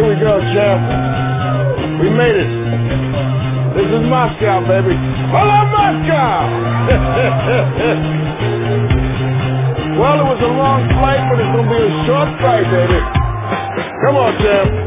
we go, champ. We made it. This is Moscow, baby. Hello, Moscow! Well, it was a long flight, but it's going to be a short flight, baby. Come on, champ.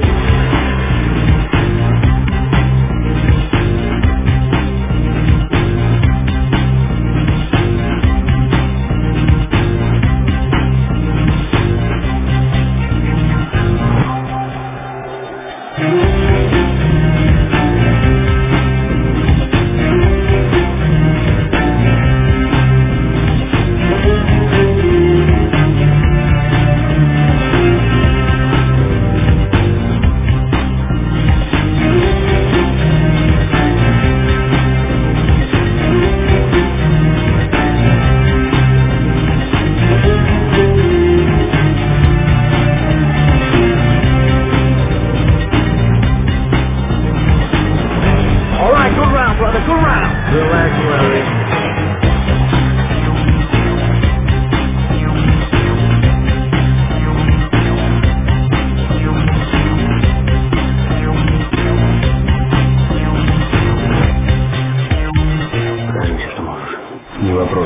Не вопрос.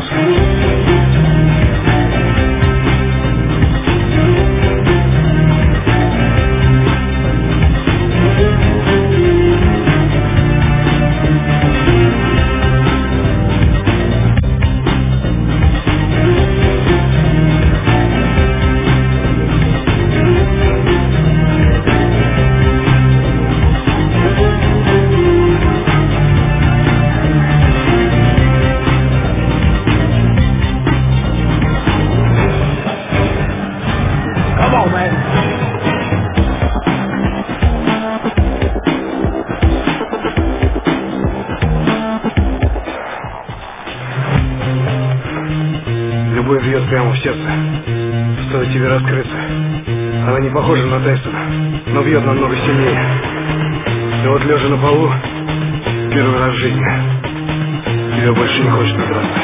Любовь бьет прямо в сердце. Стоит тебе раскрыться. Она не похожа на Тайсона, но бьет намного сильнее. И вот лежа на полу, первый раз в жизни, тебя больше не хочет надраться.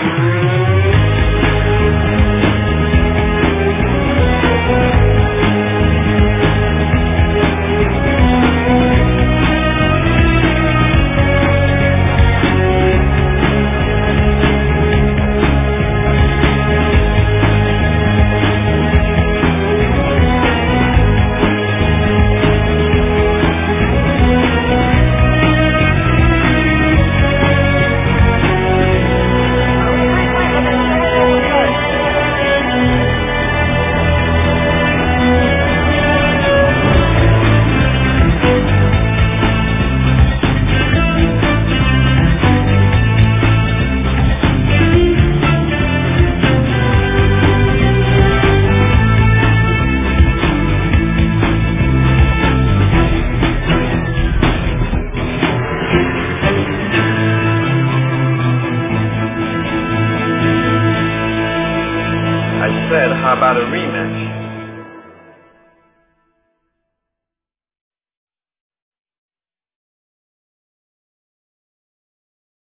I said, how about a rematch?